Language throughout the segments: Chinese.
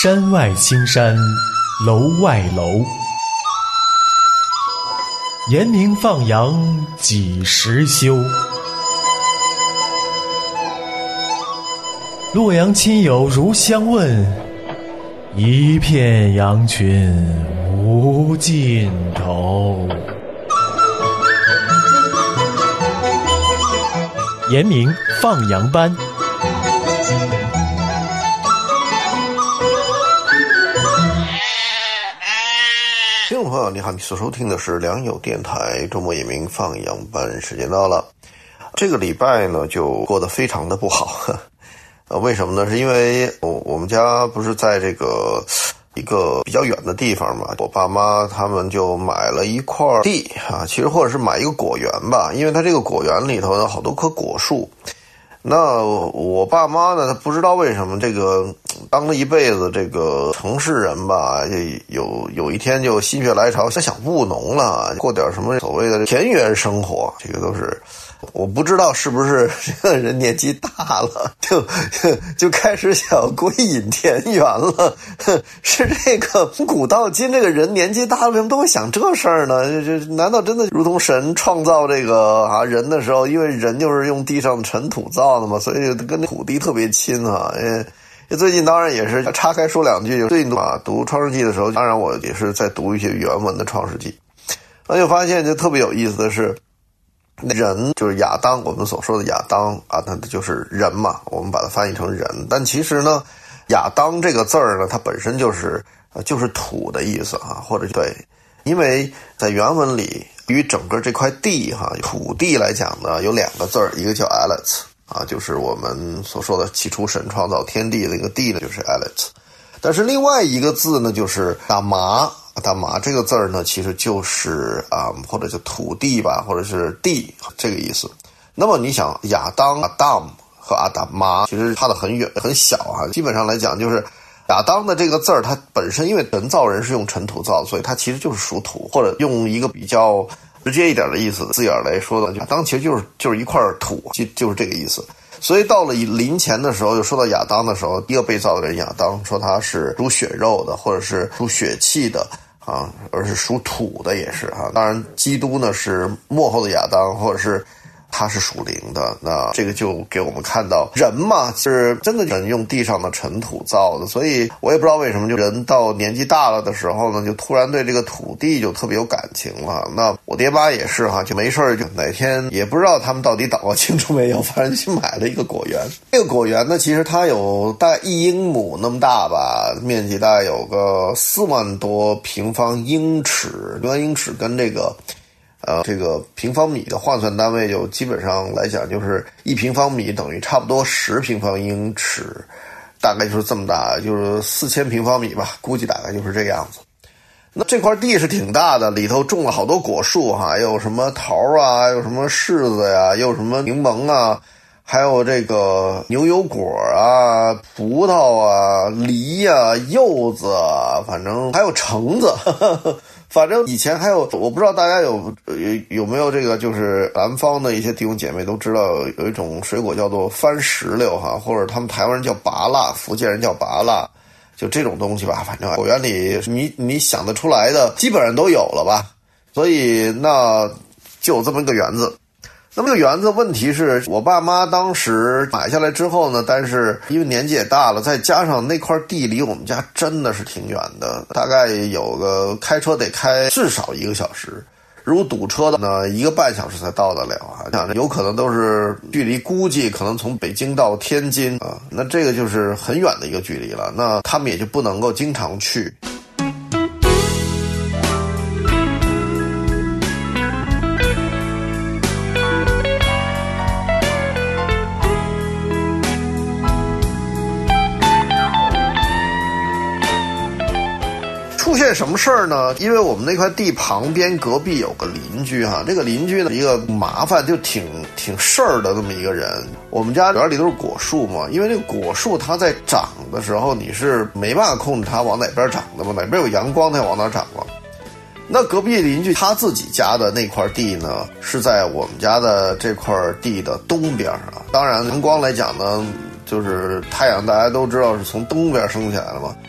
山外青山楼外楼，严明放羊几时休？洛阳亲友如相问，一片羊群无尽头。严明放羊班。 听众朋友你好，你所收听的是良友电台周末严明放羊班，时间到了。这个礼拜呢就过得非常的不好，为什么呢？是因为我们家不是在这个一个比较远的地方嘛，我爸妈他们就买了一块地啊，其实或者是买一个果园吧，因为它这个果园里头呢好多棵果树。那我爸妈呢，他不知道为什么这个当了一辈子这个城市人吧，有一天就心血来潮想务农了，过点什么所谓的田园生活，这个都是我不知道是不是这个人年纪大了就开始想归隐田园了，是这个从古到今这个人年纪大了为什么都会想这事儿呢？这难道真的如同神创造这个人的时候，因为人就是用地上的尘土造的嘛，所以跟土地特别亲啊。最近当然也是岔开说两句，最近读创世纪的时候，当然我也是在读一些原文的创世纪，那就发现就特别有意思的是，人就是亚当，我们所说的亚当啊，那就是人嘛，我们把它翻译成人。但其实呢，亚当这个字儿呢，它本身就是土的意思啊，或者对，因为在原文里，于整个这块地土地来讲呢，有两个字儿，一个叫 Aletz 啊，就是我们所说的起初神创造天地的那个地呢，就是 Aletz。但是另外一个字呢，就是打麻这个字儿呢，其实就是或者就土地吧，或者是地这个意思。那么你想，亚当 Adam 和阿达玛其实差得很远很小啊。基本上来讲，就是亚当的这个字儿，它本身因为人造人是用尘土造，所以它其实就是属土，或者用一个比较直接一点的意思字眼来说的，亚当其实就是一块土，就是这个意思。所以到了临前的时候，就说到亚当的时候，第一个被造的人亚当说他是属血肉的，或者是属血气的啊，而是属土的也是啊。当然基督呢是末后的亚当，或者是他是属灵的。那这个就给我们看到人嘛，是真的人用地上的尘土造的。所以我也不知道为什么，就人到年纪大了的时候呢，就突然对这个土地就特别有感情了。那我爹妈也是就没事就哪天也不知道他们到底祷告清楚没有，反正就买了一个果园。这个果园呢，其实它有大概1英亩那么大吧，面积大概有个4万多平方英尺，平方英尺跟这个平方米的换算单位，就基本上来讲就是1平方米等于差不多10平方英尺，大概就是这么大，就是4000平方米吧，估计大概就是这个样子。那这块地是挺大的，里头种了好多果树有什么桃啊，有什么柿子呀，有什么柠檬啊，还有这个牛油果啊，葡萄啊，梨啊，柚子啊，反正还有橙子反正以前还有，我不知道大家有没有这个，就是南方的一些弟兄姐妹都知道有一种水果叫做番石榴或者他们台湾人叫拔辣，福建人叫拔辣，就这种东西吧。反正果园里你想得出来的基本上都有了吧，所以那就有这么一个园子。那么这个园子问题是我爸妈当时买下来之后呢，但是因为年纪也大了，再加上那块地离我们家真的是挺远的，大概有个开车得开至少1个小时，如果堵车的呢1个半小时才到得了有可能都是距离，估计可能从北京到天津那这个就是很远的一个距离了，那他们也就不能够经常去。出现什么事儿呢？因为我们那块地旁边隔壁有个邻居这个邻居呢一个麻烦，就挺事儿的这么一个人。我们家园里都是果树嘛，因为这个果树它在长的时候你是没办法控制它往哪边长的嘛，哪边有阳光它往哪长嘛。那隔壁邻居他自己家的那块地呢，是在我们家的这块地的东边当然阳光来讲呢，就是太阳大家都知道是从东边升起来了嘛。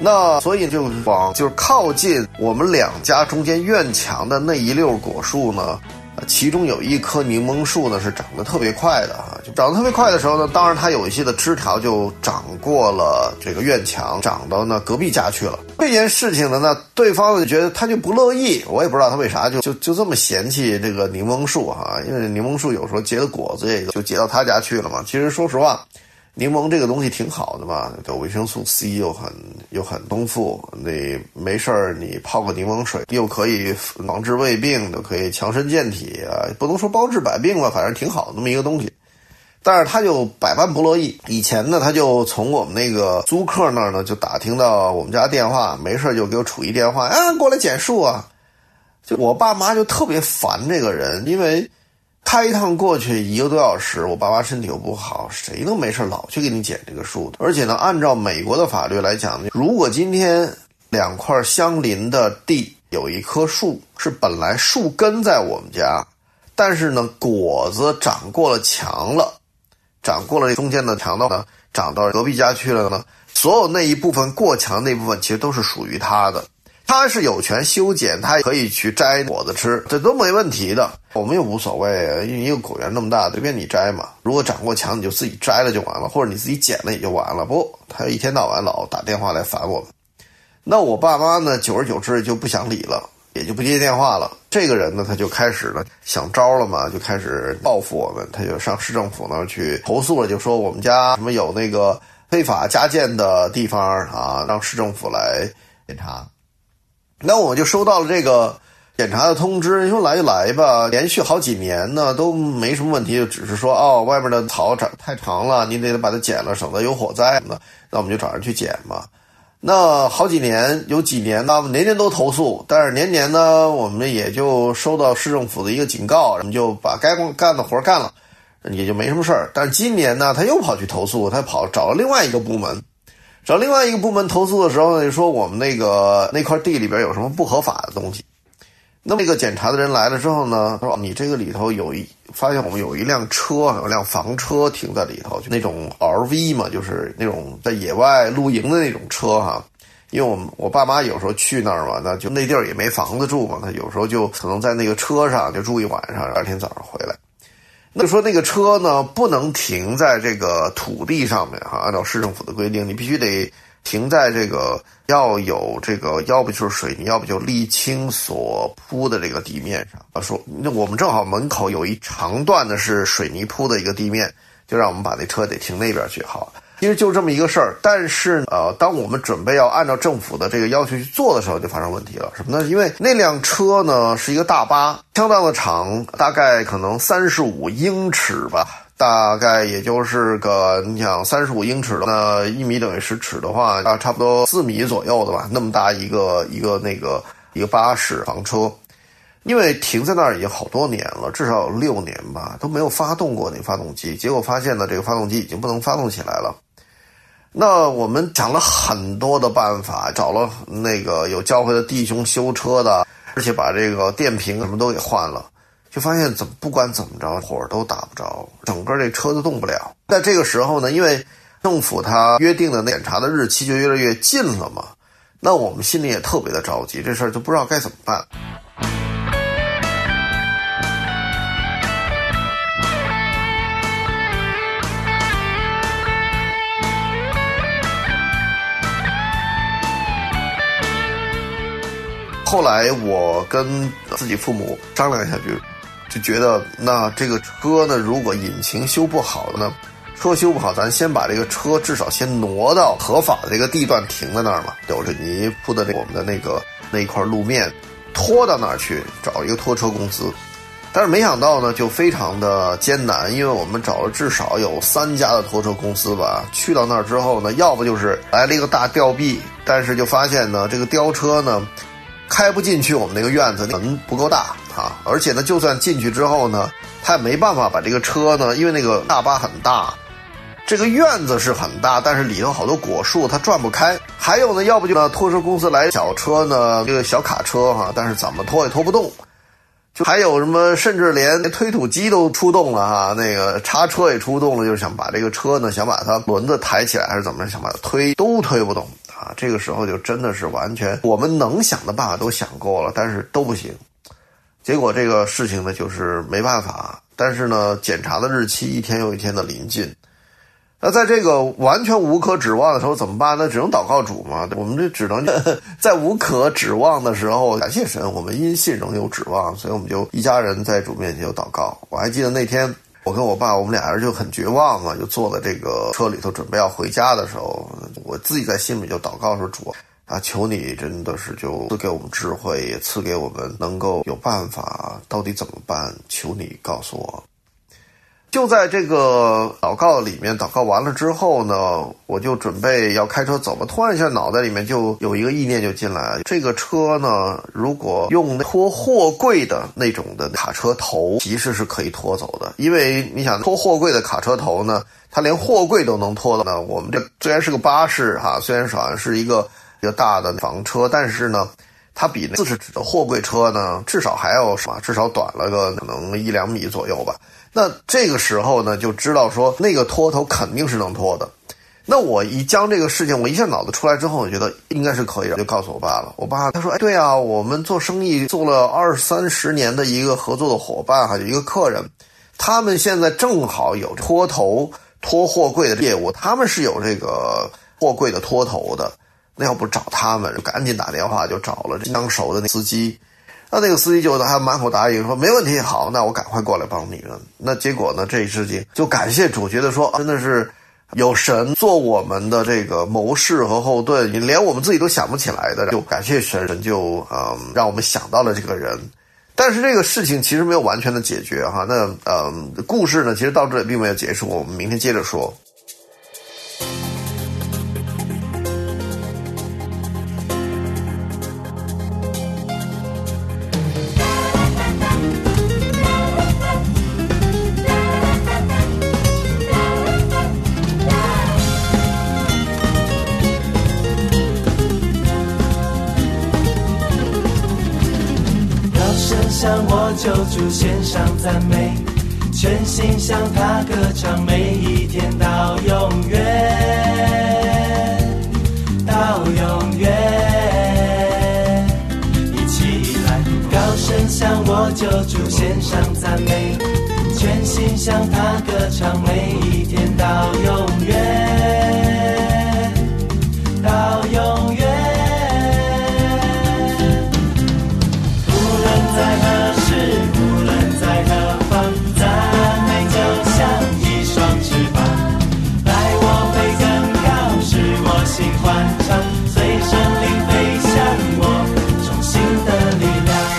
那所以就往就是靠近我们两家中间院墙的那一溜果树呢，其中有一棵柠檬树呢是长得特别快的啊，就长得特别快的时候呢，当然它有一些的枝条就长过了这个院墙，长到呢隔壁家去了。这件事情呢，对方就觉得他就不乐意，我也不知道他为啥就这么嫌弃这个柠檬树啊，因为柠檬树有时候结的果子也就结到他家去了嘛。其实说实话，柠檬这个东西挺好的嘛，有维生素 C 又很丰富，你没事儿你泡个柠檬水，又可以防治胃病，又可以强身健体啊，不能说包治百病吧，反正挺好的那么一个东西。但是他就百般不乐意。以前呢，他就从我们那个租客那儿呢就打听到我们家电话，没事就给我杵一电话，过来捡树啊。就我爸妈就特别烦这个人，因为开一趟过去1个多小时，我爸妈身体又不好，谁能没事老去给你捡这个树的？而且呢，按照美国的法律来讲，如果今天2块相邻的地有一棵树是本来树根在我们家，但是呢果子长过了墙了，长过了中间的墙道呢，长到隔壁家去了呢，所有那一部分过墙那部分其实都是属于他的。他是有权修剪，他也可以去摘果子吃，这都没问题的，我们又无所谓，因为一个果园那么大，随便你摘嘛。如果长过墙，你就自己摘了就完了，或者你自己剪了也就完了。不，他一天到晚老打电话来烦我们。那我爸妈呢，久而久之就不想理了，也就不接电话了。这个人呢，他就开始呢想招了嘛，就开始报复我们，他就上市政府那儿去投诉了，就说我们家什么有那个非法加建的地方啊，让市政府来检查。那我就收到了这个检查的通知，你说来就来吧，连续好几年呢都没什么问题，就只是说外面的草长太长了，你得把它剪了，省得有火灾什么的，那我们就找人去剪嘛。那好几年，有几年呢年年都投诉，但是年年呢我们也就收到市政府的一个警告，我们就把该干的活干了，也就没什么事儿。但是今年呢他又跑去投诉，他找了另外一个部门，找另外一个部门投诉的时候呢，就说我们那块地里边有什么不合法的东西。那么那个检查的人来了之后呢，他说你这个里头发现我们有一辆车，有一辆房车停在里头，就那种 RV 嘛，就是那种在野外露营的那种车哈。因为我爸妈有时候去那儿嘛，那就那地儿也没房子住嘛，他有时候就可能在那个车上就住一晚上，第二天早上回来。那说那个车呢不能停在这个土地上面哈，按照市政府的规定，你必须得停在这个要有这个，要不就是水泥，要不就沥青所铺的这个地面上。说那我们正好门口有一长段的是水泥铺的一个地面，就让我们把那车得停那边去好。其实就这么一个事儿，但是当我们准备要按照政府的这个要求去做的时候，就发生问题了。什么呢？因为那辆车呢是一个大巴，相当的长，大概可能35英尺吧，大概也就是个你想35英尺的，那1米等于10尺的话，差不多4米左右的吧，那么大一个巴士房车。因为停在那儿已经好多年了，至少有6年吧，都没有发动过那发动机，结果发现呢这个发动机已经不能发动起来了。那我们想了很多的办法，找了那个有教会的弟兄修车的，而且把这个电瓶什么都给换了，就发现不管怎么着火都打不着，整个这车都动不了。在这个时候呢，因为政府他约定的检查的日期就越来越近了嘛，那我们心里也特别的着急，这事儿就不知道该怎么办。后来我跟自己父母商量一下，就觉得那这个车呢，如果引擎修不好呢，车修不好，咱先把这个车至少先挪到合法的这个地段停在那儿嘛，有水泥铺的我们的那一块路面，拖到那儿去，找一个拖车公司。但是没想到呢，就非常的艰难，因为我们找了至少有3家的拖车公司吧。去到那儿之后呢，要不就是来了一个大吊臂，但是就发现呢，这个吊车呢开不进去我们那个院子，门不够大啊，而且呢就算进去之后呢，他也没办法把这个车呢，因为那个大巴很大，这个院子是很大，但是里头好多果树它转不开。还有呢，要不就呢拖车公司来小车呢，这个小卡车哈，但是怎么拖也拖不动。就还有什么，甚至连推土机都出动了哈，那个叉车也出动了，就是想把这个车呢，想把它轮子抬起来还是怎么，想把它都推不动啊， 这个时候就真的是完全我们能想的办法都想过了，但是都不行。结果这个事情呢就是没办法，但是呢检查的日期一天又一天的临近。那在这个完全无可指望的时候怎么办呢？只能祷告主嘛。我们这只能在无可指望的时候，感谢神，我们因信仍有指望，所以我们就一家人在主面前就祷告。我还记得那天我跟我爸，我们俩人就很绝望啊，就坐在这个车里头准备要回家的时候，我自己在心里就祷告说，主啊，求你真的是就赐给我们智慧，也赐给我们能够有办法，到底怎么办？求你告诉我。就在这个祷告里面，祷告完了之后呢，我就准备要开车走嘛，突然一下脑袋里面就有一个意念就进来，这个车呢，如果用拖货柜的那种的卡车头，其实是可以拖走的。因为你想拖货柜的卡车头呢，它连货柜都能拖的呢。我们这虽然是个巴士哈，虽然好像是一个大的房车，但是呢它比那40尺的货柜车呢至少还要至少短了个可能1-2米左右吧。那这个时候呢就知道说那个拖头肯定是能拖的。那我一将这个事情我一下脑子出来之后，我觉得应该是可以的，就告诉我爸了。我爸他说，哎，对啊，我们做生意做了20-30年的一个合作的伙伴，还有一个客人，他们现在正好有拖头拖货柜的业务，他们是有这个货柜的拖头的。那要不找他们，就赶紧打电话就找了相熟的那司机。那个司机就还满口答应说没问题，好，那我赶快过来帮你们。那结果呢，这事情就感谢主，觉得说真的是有神做我们的这个谋士和后盾，连我们自己都想不起来的，就感谢神，神就让我们想到了这个人。但是这个事情其实没有完全的解决哈。那故事呢，其实到这里并没有结束，我们明天接着说。 向我救主献上赞美，全心向他歌唱，每一天到永远，到永远。一起来，高声向我救主献上赞美，全心向他歌唱，每一天到永远，到永远。在何时，无论在何方，赞美就像一双翅膀，带我飞更高，使我心欢畅，随神灵飞向我重新的力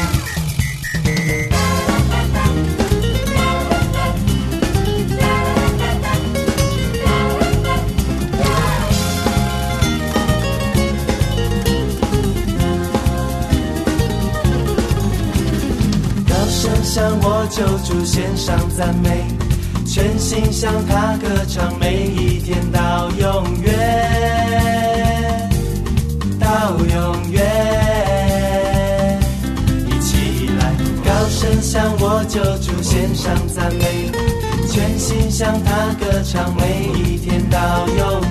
向我救主献上赞美，全心向他歌唱，每一天到永远，到永远。一起来，高声向我救主献上赞美，全心向他歌唱，每一天到永